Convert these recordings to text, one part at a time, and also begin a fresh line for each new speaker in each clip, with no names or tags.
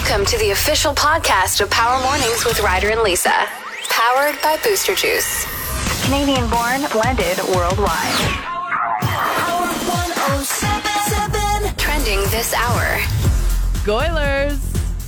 Welcome to the official podcast of Power Mornings with Ryder and Lisa. Powered by Booster Juice. Canadian born, blended worldwide. Power 107.7. Trending this hour.
Goilers.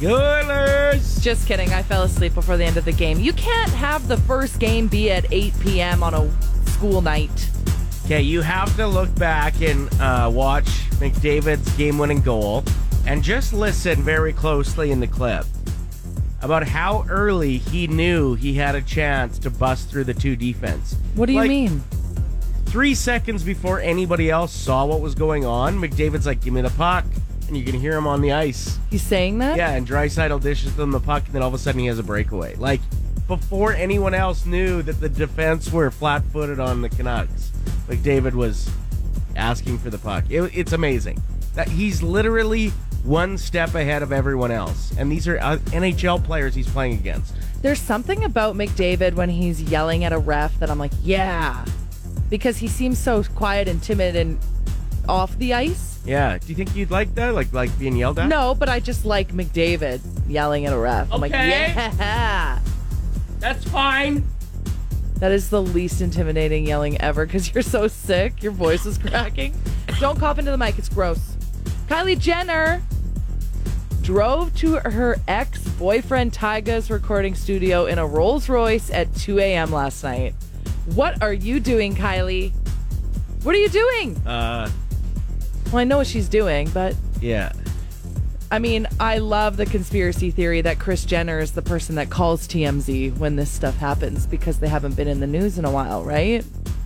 Just kidding. I fell asleep before the end of the game. You can't have the first game be at 8 p.m. on a school night.
Okay, you have to look back and watch McDavid's game-winning goal and just listen very closely in the clip about how early he knew he had a chance to bust through the two defense.
What do you mean?
3 seconds before anybody else saw what was going on, McDavid's like, give me the puck. And you can hear him on the ice.
He's saying that?
Yeah, and Draisaitl dishes them the puck, and then all of a sudden he has a breakaway. Like, before anyone else knew that the defense were flat-footed on the Canucks, McDavid was asking for the puck. It's amazing. That he's literally one step ahead of everyone else. And these are NHL players he's playing against.
There's something about McDavid when he's yelling at a ref that I'm like, yeah. Because he seems so quiet and timid and off the ice.
Yeah. Do you think you'd like that? Like being yelled at?
No, but I just like McDavid yelling at a ref. I'm like, yeah.
That's fine.
That is the least intimidating yelling ever because you're so sick. Your voice is cracking. Don't cough into the mic. It's gross. Kylie Jenner drove to her ex-boyfriend Tyga's recording studio in a Rolls Royce at 2 a.m. last night. What are you doing, Kylie? What are you doing? Well, I know what she's doing, but...
Yeah.
I mean, I love the conspiracy theory that Kris Jenner is the person that calls TMZ when this stuff happens because they haven't been in the news in a while, right?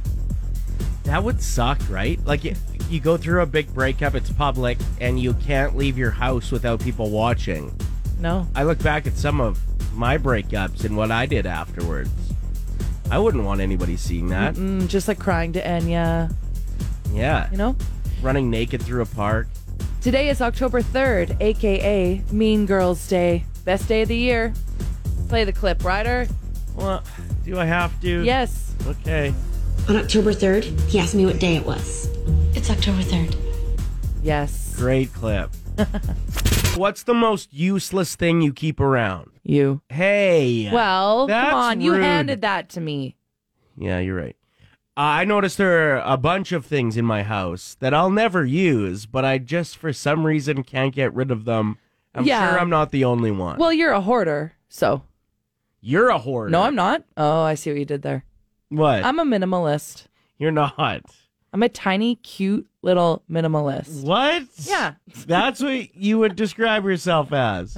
That would suck, right? Like, you go through a big breakup, it's public, and you can't leave your house without people watching.
No.
I look back at some of my breakups and what I did afterwards. I wouldn't want anybody seeing that.
Just like crying to Enya.
Yeah.
You know?
Running naked through a park.
Today is October 3rd, a.k.a. Mean Girls Day. Best day of the year. Play the clip, Ryder.
Well, do I have to?
Yes.
Okay.
On October 3rd, he asked me what day it was.
It's October 3rd.
Yes.
Great clip. What's the most useless thing you keep around?
You.
Hey.
Well,
that's
come on. You
rude.
handed that to me.
Yeah, you're right. I noticed there are a bunch of things in my house that I'll never use, but I just, for some reason, can't get rid of them. I'm sure I'm not the only one.
Well, you're a hoarder, so.
You're a hoarder.
No, I'm not. Oh, I see what you did there.
What?
I'm a minimalist.
You're not.
I'm a tiny, cute little minimalist.
What?
Yeah.
That's what you would describe yourself as.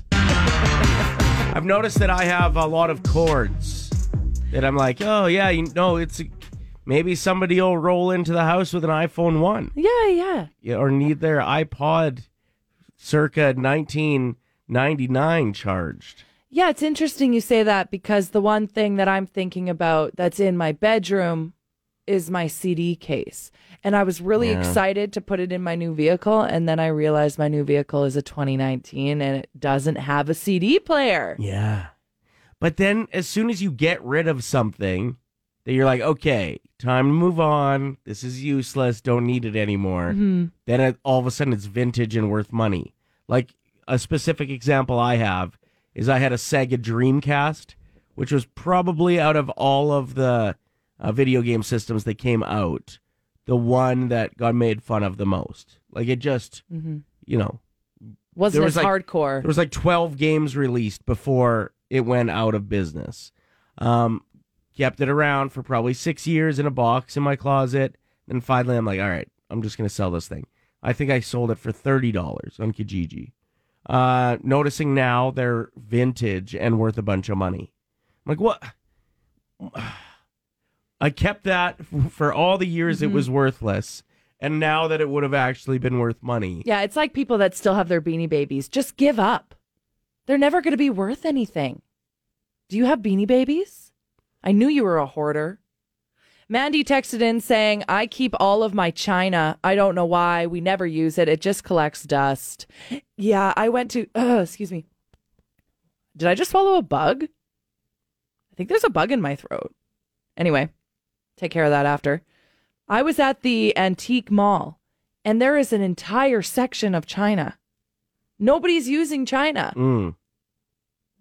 I've noticed that I have a lot of cords that I'm like, oh, yeah, maybe somebody will roll into the house with an iPhone 1.
Yeah.
Or need their iPod circa 1999 charged.
Yeah, it's interesting you say that because the one thing that I'm thinking about that's in my bedroom is my CD case. And I was really excited to put it in my new vehicle. And then I realized my new vehicle is a 2019 and it doesn't have a CD player.
Yeah. But then as soon as you get rid of something that you're like, okay, time to move on. This is useless. Don't need it anymore.
Mm-hmm.
Then all of a sudden it's vintage and worth money. Like a specific example I have is I had a Sega Dreamcast, which was probably out of all of the video game systems that came out, the one that got made fun of the most. Like it just,
Wasn't as hardcore.
There was like 12 games released before it went out of business. Kept it around for probably 6 years in a box in my closet. And finally I'm like, all right, I'm just going to sell this thing. I think I sold it for $30 on Kijiji. Noticing now they're vintage and worth a bunch of money. I'm like, what? I kept that for all the years it was worthless. And now that it would have actually been worth money.
Yeah, it's like people that still have their Beanie Babies. Just give up. They're never going to be worth anything. Do you have Beanie Babies? I knew you were a hoarder. Mandy texted in saying, I keep all of my china. I don't know why. We never use it. It just collects dust. Yeah, I went to... excuse me. Did I just swallow a bug? I think there's a bug in my throat. Anyway, take care of that after. I was at the antique mall, and there is an entire section of china. Nobody's using china.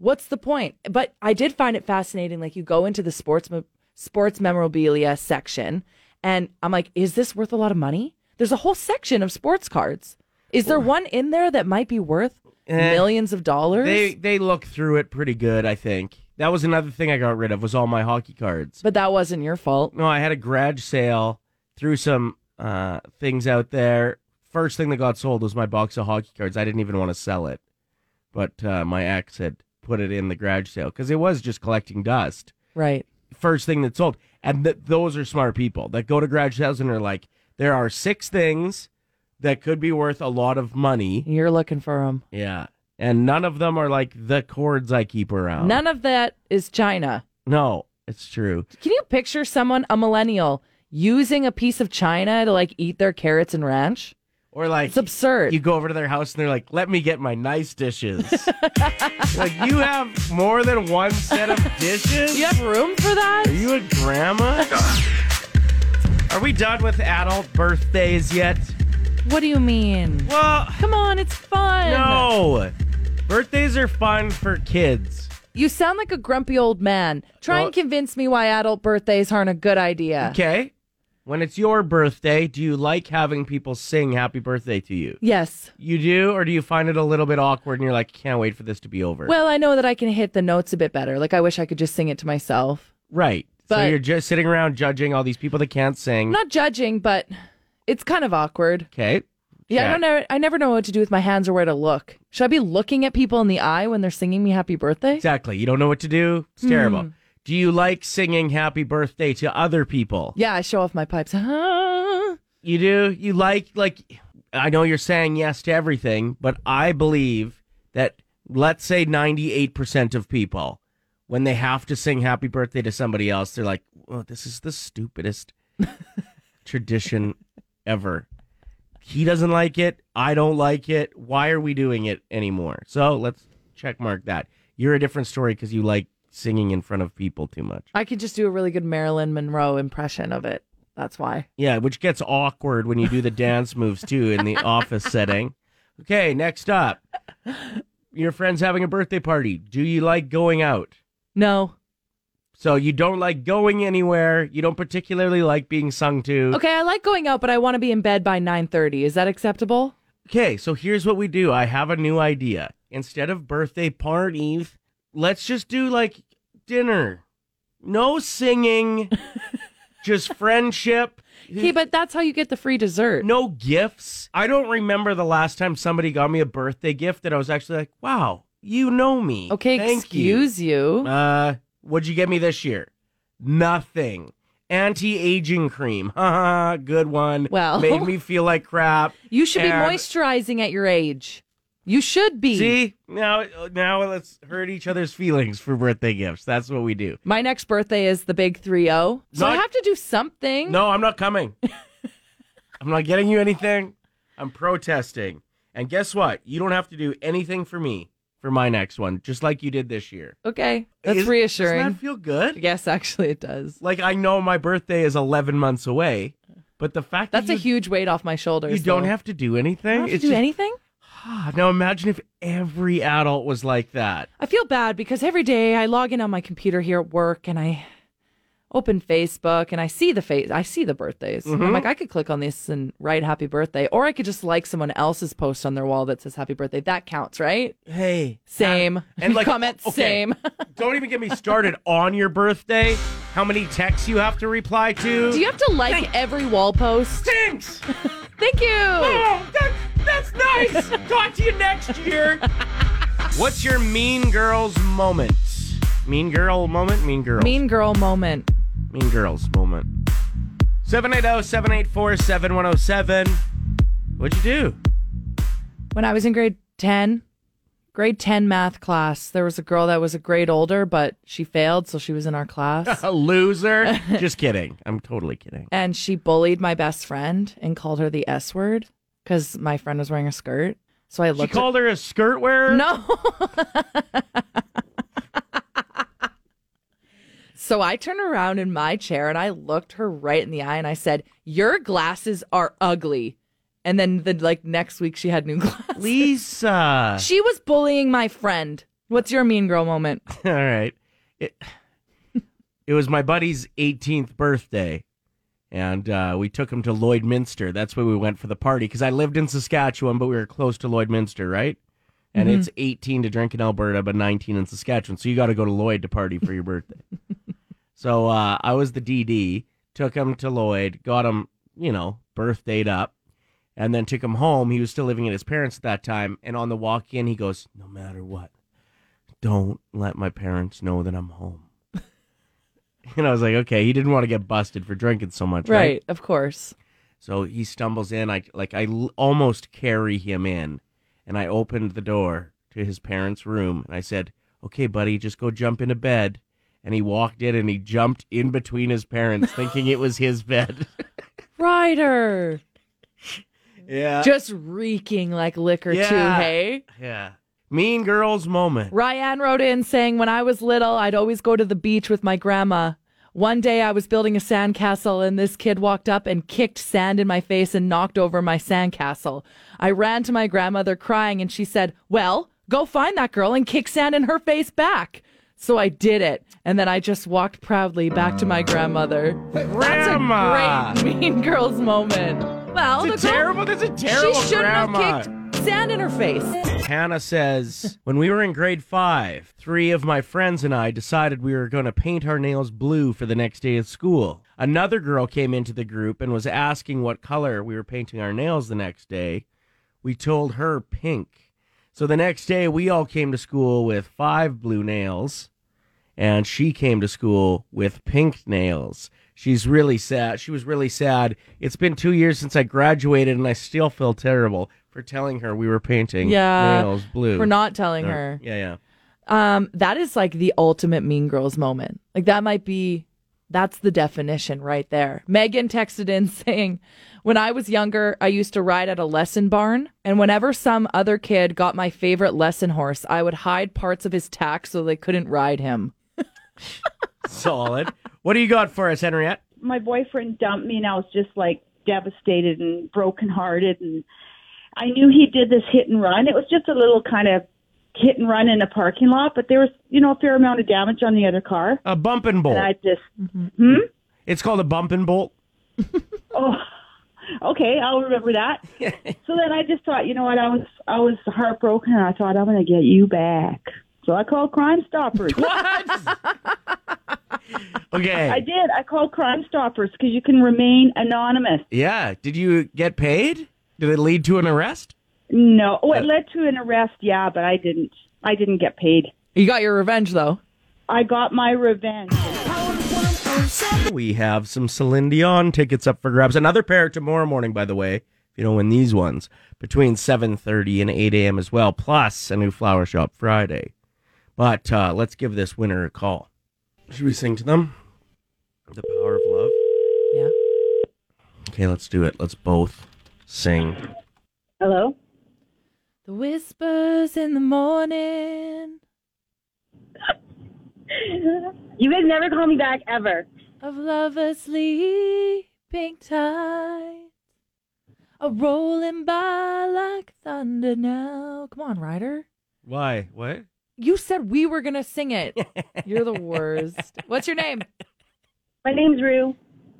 What's the point? But I did find it fascinating. Like, you go into the sports memorabilia section, and I'm like, is this worth a lot of money? There's a whole section of sports cards. Is there one in there that might be worth millions of dollars?
They look through it pretty good, I think. That was another thing I got rid of, was all my hockey cards.
But that wasn't your fault.
No, I had a garage sale, threw some things out there. First thing that got sold was my box of hockey cards. I didn't even want to sell it. But my ex had put it in the garage sale because it was just collecting dust.
Right.
First thing that sold. And those are smart people that go to garage sales and are like, there are 6 things that could be worth a lot of money.
You're looking for them.
Yeah. And none of them are like the cords I keep around.
None of that is China.
No, it's true.
Can you picture someone, a millennial, using a piece of china to like eat their carrots and ranch?
Or like,
it's absurd.
You go over to their house and they're like, let me get my nice dishes. Like, you have more than one set of dishes?
You have room for that?
Are you a grandma? Are we done with adult birthdays yet?
What do you mean?
Well,
come on, it's fun.
No. Birthdays are fun for kids.
You sound like a grumpy old man. Try and convince me why adult birthdays aren't a good idea.
Okay. When it's your birthday, do you like having people sing happy birthday to you?
Yes.
You do? Or do you find it a little bit awkward and you're like, can't wait for this to be over?
Well, I know that I can hit the notes a bit better. Like, I wish I could just sing it to myself.
Right.
But
so you're just sitting around judging all these people that can't sing.
Not judging, but it's kind of awkward.
Okay.
Yeah, I never know what to do with my hands or where to look. Should I be looking at people in the eye when they're singing me happy birthday?
Exactly. You don't know what to do? It's terrible. Do you like singing happy birthday to other people?
Yeah, I show off my pipes.
You do? You like, I know you're saying yes to everything, but I believe that, let's say 98% of people, when they have to sing happy birthday to somebody else, they're like, oh, this is the stupidest tradition ever. He doesn't like it. I don't like it. Why are we doing it anymore? So let's check mark that. You're a different story because you like singing in front of people too much.
I could just do a really good Marilyn Monroe impression of it. That's why.
Yeah, which gets awkward when you do the dance moves too in the office setting. Okay, next up. Your friend's having a birthday party. Do you like going out?
No.
So you don't like going anywhere. You don't particularly like being sung to.
Okay, I like going out, but I want to be in bed by 9:30. Is that acceptable?
Okay, so here's what we do. I have a new idea. Instead of birthday parties, let's just do like dinner. No singing, just friendship.
Okay, but that's how you get the free dessert.
No gifts. I don't remember the last time somebody got me a birthday gift that I was actually like, wow, you know me.
Okay,
Thank
excuse you.
What'd you get me this year? Nothing. Anti-aging cream. Haha, good one.
Well,
made me feel like crap.
You should be moisturizing at your age. You should be.
See? Now let's hurt each other's feelings for birthday gifts. That's what we do.
My next birthday is the big 3-0. So I have to do something.
No, I'm not coming. I'm not getting you anything. I'm protesting. And guess what? You don't have to do anything for me for my next one, just like you did this year.
Okay. That's reassuring.
Doesn't that feel good?
Yes, actually it does.
Like, I know my birthday is 11 months away, but the fact
that's a huge weight off my shoulders.
You don't have to do anything.
I don't have to do anything?
Now imagine if every adult was like that.
I feel bad because every day I log in on my computer here at work and I open Facebook and I see the birthdays.
Mm-hmm.
I'm like, I could click on this and write happy birthday, or I could just like someone else's post on their wall that says happy birthday. That counts, right?
Hey.
Same.
And like,
comment,
okay,
same.
Don't even get me started on your birthday. How many texts you have to reply to?
Do you have to like every wall post?
Thanks.
Thank you.
Oh, that's nice. Talk to you next year. What's your Mean Girls moment? Mean Girl moment? Mean Girls.
Mean Girl moment.
Mean Girls moment. 780-784-7107. What'd you do?
When I was in grade 10 math class, there was a girl that was a grade older, but she failed, so she was in our class.
A loser. Just kidding. I'm totally kidding.
And she bullied my best friend and called her the S word because my friend was wearing a skirt. So I looked.
She called her a skirt wearer?
No. So I turned around in my chair and I looked her right in the eye and I said, "Your glasses are ugly." And then next week she had new glasses.
Lisa.
She was bullying my friend. What's your mean girl moment?
All right. It was my buddy's 18th birthday, and we took him to Lloydminster. That's where we went for the party, because I lived in Saskatchewan, but we were close to Lloydminster, right? And it's 18 to drink in Alberta, but 19 in Saskatchewan, so you got to go to Lloyd to party for your birthday. So I was the DD, took him to Lloyd, got him, birthdayed up, and then took him home. He was still living at his parents at that time, and on the walk in, he goes, "No matter what, don't let my parents know that I'm home." And I was like, okay, he didn't want to get busted for drinking so much, right?
Right, of course.
So he stumbles in. I almost carry him in, and I opened the door to his parents' room, and I said, "Okay, buddy, just go jump into bed." And he walked in, and he jumped in between his parents, thinking it was his bed.
Ryder.
Yeah.
Just reeking like liquor too, hey?
Yeah. Mean girls moment.
Ryan wrote in saying, when I was little, I'd always go to the beach with my grandma. One day I was building a sandcastle and this kid walked up and kicked sand in my face and knocked over my sandcastle. I ran to my grandmother crying and she said, "Well, go find that girl and kick sand in her face back." So I did it. And then I just walked proudly back to my grandmother.
Grandma!
That's a great mean girls moment. Well,
That's a terrible
she shouldn't
grandma.
have kicked sand in her face.
Hannah says, when we were in grade 5, 3 of my friends and I decided we were going to paint our nails blue for the next day of school. Another girl came into the group and was asking what color we were painting our nails the next day. We told her pink. So the next day, we all came to school with 5 blue nails, and she came to school with pink nails. She's really sad. She was really sad. It's been 2 years since I graduated, and I still feel terrible for telling her we were painting nails blue.
For not telling her.
Yeah.
That is like the ultimate mean girls moment. Like that's the definition right there. Megan texted in saying, when I was younger, I used to ride at a lesson barn, and whenever some other kid got my favorite lesson horse, I would hide parts of his tack so they couldn't ride him.
Solid. What do you got for us, Henriette?
My boyfriend dumped me and I was just like devastated and brokenhearted, and I knew he did this hit and run. It was just a little kind of hit and run in a parking lot, but there was, a fair amount of damage on the other car.
A bump and bolt.
And I just,
It's called a bump and bolt.
Oh, okay, I'll remember that. So then I just thought, you know what, I was heartbroken, and I thought, I'm going to get you back. So I called Crime Stoppers.
What? Okay.
I did. I called Crime Stoppers because you can remain anonymous.
Yeah. Did you get paid? Did it lead to an arrest?
No. Oh, it led to an arrest, yeah, but I didn't get paid.
You got your revenge, though.
I got my revenge.
We have some Celine Dion tickets up for grabs. Another pair tomorrow morning, by the way, if you don't win these ones, between 7:30 and 8 a.m. as well, plus a new Flower Shop Friday. But let's give this winner a call. Should we sing to them? The Power of Love?
Yeah.
Okay, let's do it. Let's both sing.
Hello?
The whispers in the morning
You guys never call me back, ever.
of lovers sleeping tight are rolling by like thunder now. Come on, Ryder.
Why? What?
You said we were going to sing it. You're the worst. What's your name?
My name's Rue.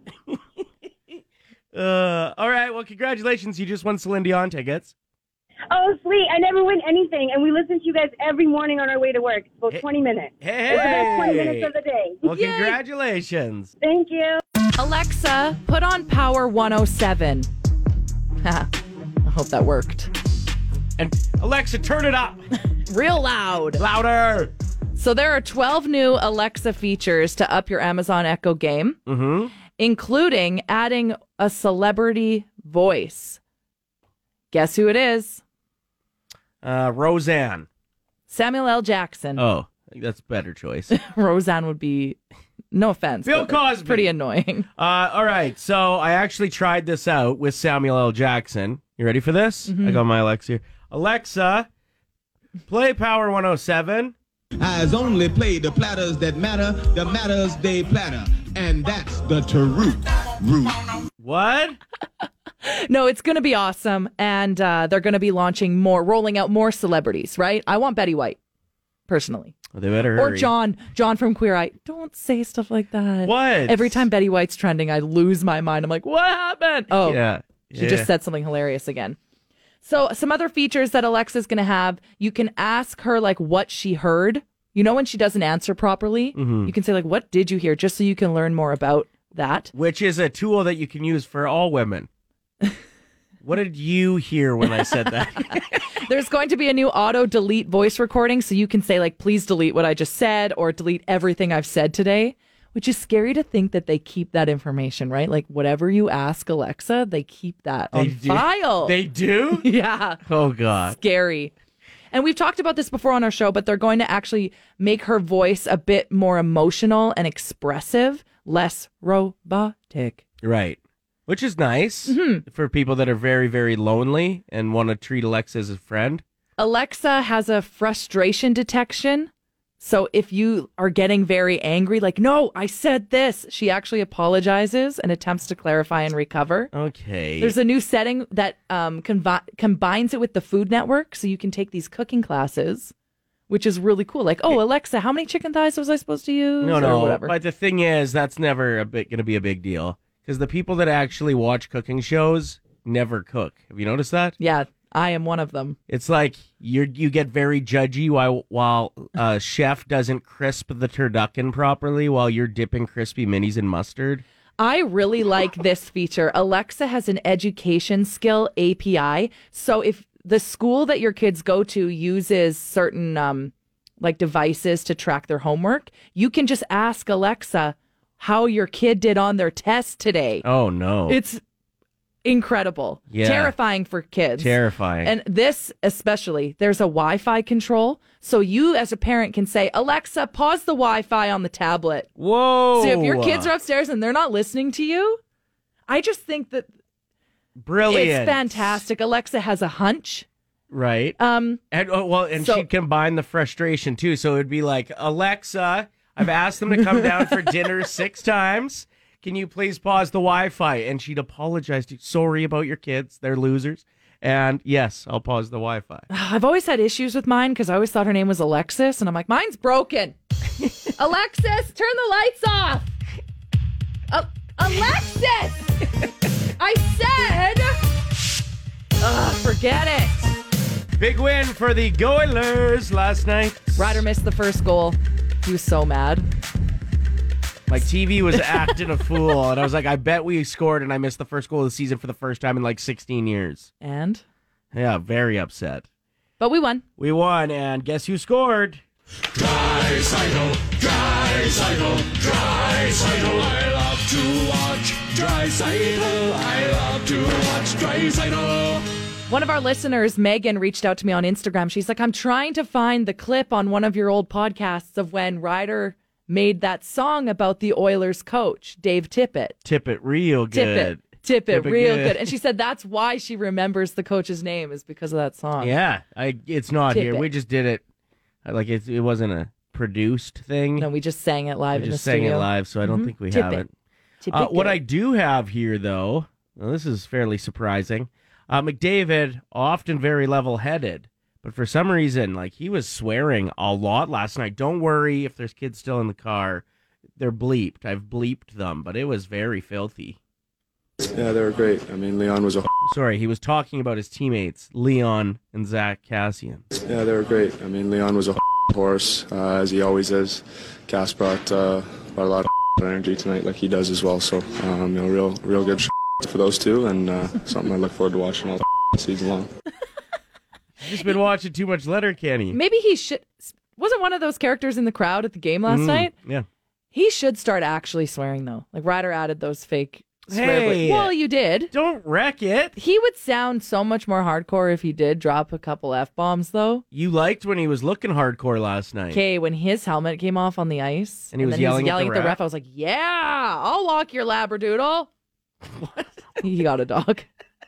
All right, well, congratulations. You just won Celine Dion tickets.
Oh, sweet. I never win anything, and we listen to you guys every morning on our way to work. It's about 20 minutes.
Hey!
It's the best 20 minutes of the day.
Well,
Yay.
congratulations.
Thank you.
Alexa, put on Power 107. I hope that worked.
And Alexa, turn it up.
Real loud.
Louder.
So there are 12 new Alexa features to up your Amazon Echo game, including adding a celebrity voice. Guess who it is?
Roseanne.
Samuel L. Jackson.
Oh, I think that's a better choice.
Roseanne would be, no offense,
Bill
but
Cosby.
pretty annoying.
All right, so I actually tried this out with Samuel L. Jackson. You ready for this? I got my Alexa here. Alexa, play Power 107.
I've only played the platters that matter, the matters they platter, and that's the truth.
What?
No, it's going to be awesome, and they're going to be rolling out more celebrities, right? I want Betty White. personally.
Well, they better hurry.
Or John from Queer Eye. Don't say stuff like that.
What?
Every time Betty White's trending, I lose my mind. I'm like, what happened? Oh,
Yeah.
she just said something hilarious again. So some other features that Alexa's going to have, you can ask her like what she heard. You know, when she doesn't answer properly, you can say like, what did you hear? Just so you can learn more about that.
Which is a tool that you can use for all women. What did you hear when I said that?
There's going to be a new auto delete voice recording. So you can say like, please delete what I just said or delete everything I've said today, which is scary to think that they keep that information, right? Like whatever you ask Alexa, they keep that on file.
They do?
Yeah.
Oh, God.
Scary. And we've talked about this before on our show, but they're going to actually make her voice a bit more emotional and expressive, less robotic.
Right. Which is nice for people that are very, very lonely and want to treat Alexa as a friend.
Alexa has a frustration detection. So if you are getting very angry, like, no, I said this, she actually apologizes and attempts to clarify and recover.
Okay.
There's a new setting that combines it with the Food Network. So you can take these cooking classes, which is really cool. Like, oh, Alexa, how many chicken thighs was I supposed to use?
No,
or whatever.
but the thing is, that's never going to be a big deal. Because the people that actually watch cooking shows never cook. Have you noticed that?
Yeah, I am one of them.
It's like you get very judgy while chef doesn't crisp the turducken properly while you're dipping crispy minis in mustard.
I really like this feature. Alexa has an education skill API. So if the school that your kids go to uses certain like devices to track their homework, you can just ask Alexa how your kid did on their test today.
Oh, no.
It's incredible.
Yeah.
Terrifying for kids.
Terrifying.
And this especially, there's a Wi-Fi control. So you as a parent can say, Alexa, pause the Wi-Fi on the tablet.
Whoa.
So if your kids are upstairs and they're not listening to you, I just think that
brilliant.
It's fantastic. Alexa has a hunch.
Right. And she'd combine the frustration too. So it'd be like, Alexa, I've asked them to come down for dinner 6 times. Can you please pause the Wi-Fi? And she'd apologize to you. Sorry about your kids. They're losers. And yes, I'll pause the Wi-Fi.
I've always had issues with mine because I always thought her name was Alexis. And I'm like, mine's broken. Alexis, turn the lights off. Alexis! I said... forget it.
Big win for the Goilers last night.
Ryder missed the first goal. He was so mad.
My TV was acting a fool, and I was like, I bet we scored, and I missed the first goal of the season for the first time in like 16 years.
And?
Yeah, very upset.
But we won.
We won, and guess who scored?
Draisaitl, Draisaitl, Draisaitl. I love to watch Draisaitl. I love to watch Draisaitl.
One of our listeners, Megan, reached out to me on Instagram. She's like, I'm trying to find the clip on one of your old podcasts of when Ryder made that song about the Oilers coach, Dave Tippett.
Tippett real good.
Tippett real good. And she said that's why she remembers the coach's name is because of that song.
Yeah, it's not here.
Tippett.
We just did it. Like it wasn't a produced thing.
No, we just sang it live
we
in the
just sang
studio.
it live, so I don't think we
Tippett.
have it.
Tippett
What
good.
I do have here, though, well, this is fairly surprising. McDavid, often very level-headed, but for some reason, like he was swearing a lot last night. Don't worry if there's kids still in the car. They're bleeped. I've bleeped them, but it was very filthy.
Yeah, they were great. I mean, Leon was a...
Sorry, he was talking about his teammates, Leon and Zach Cassian.
Yeah, they were great. I mean, Leon was a horse, as he always is. Cass brought a lot of energy tonight, like he does as well. So, real good for those two, and something I look forward to watching all season long.
You've just been watching too much Letterkenny.
Maybe he should... Wasn't one of those characters in the crowd at the game last night?
Yeah.
He should start actually swearing, though. Like, Ryder added those fake swear
Hey.
words. Well, you did.
Don't wreck it.
He would sound so much more hardcore if he did drop a couple F-bombs, though.
You liked when he was looking hardcore last night.
Okay, when his helmet came off on the ice.
And he was
then
yelling
at
at the ref?
I was like, yeah, I'll walk your Labradoodle. What? He got a dog.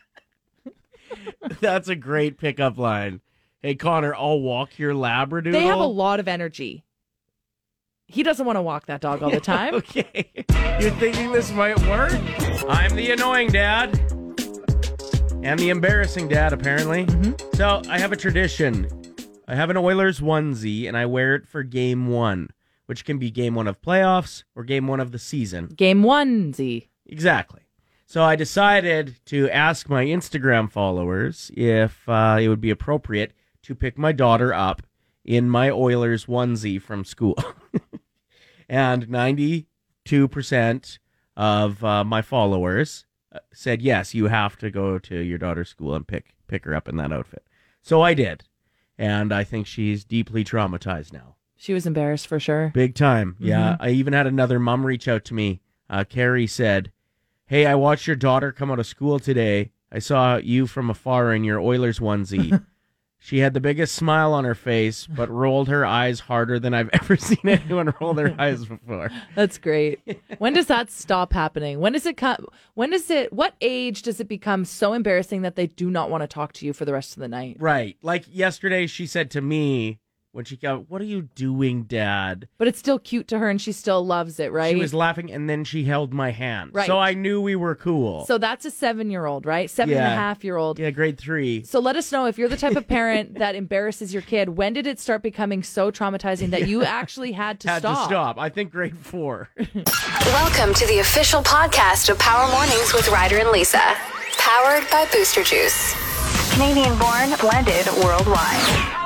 That's a great pickup line. Hey, Connor, I'll walk your Labradoodle.
They have a lot of energy. He doesn't want to walk that dog all the time.
Okay. You're thinking this might work? I'm the annoying dad. And the embarrassing dad, apparently. So I have a tradition. I have an Oilers onesie, and I wear it for game 1, which can be game 1 of playoffs or game 1 of the season.
Game onesie.
Exactly. So I decided to ask my Instagram followers if it would be appropriate to pick my daughter up in my Oilers onesie from school. And 92% of my followers said, yes, you have to go to your daughter's school and pick her up in that outfit. So I did. And I think she's deeply traumatized now.
She was embarrassed for sure.
Big time. Yeah. I even had another mom reach out to me. Carrie said, hey, I watched your daughter come out of school today. I saw you from afar in your Oilers onesie. She had the biggest smile on her face, but rolled her eyes harder than I've ever seen anyone roll their eyes before.
That's great. When does that stop happening? What age does it become so embarrassing that they do not want to talk to you for the rest of the night?
Right. Like yesterday, she said to me, when she got, what are you doing, Dad?
But it's still cute to her and she still loves it, right?
She was laughing and then she held my hand.
Right.
So I knew we were cool.
So that's a 7-year-old, right? 7.5-year-old.
Yeah, grade 3.
So let us know if you're the type of parent that embarrasses your kid. When did it start becoming so traumatizing that you actually had to stop?
I think grade 4.
Welcome to the official podcast of Power Mornings with Ryder and Lisa. Powered by Booster Juice. Canadian born, blended worldwide.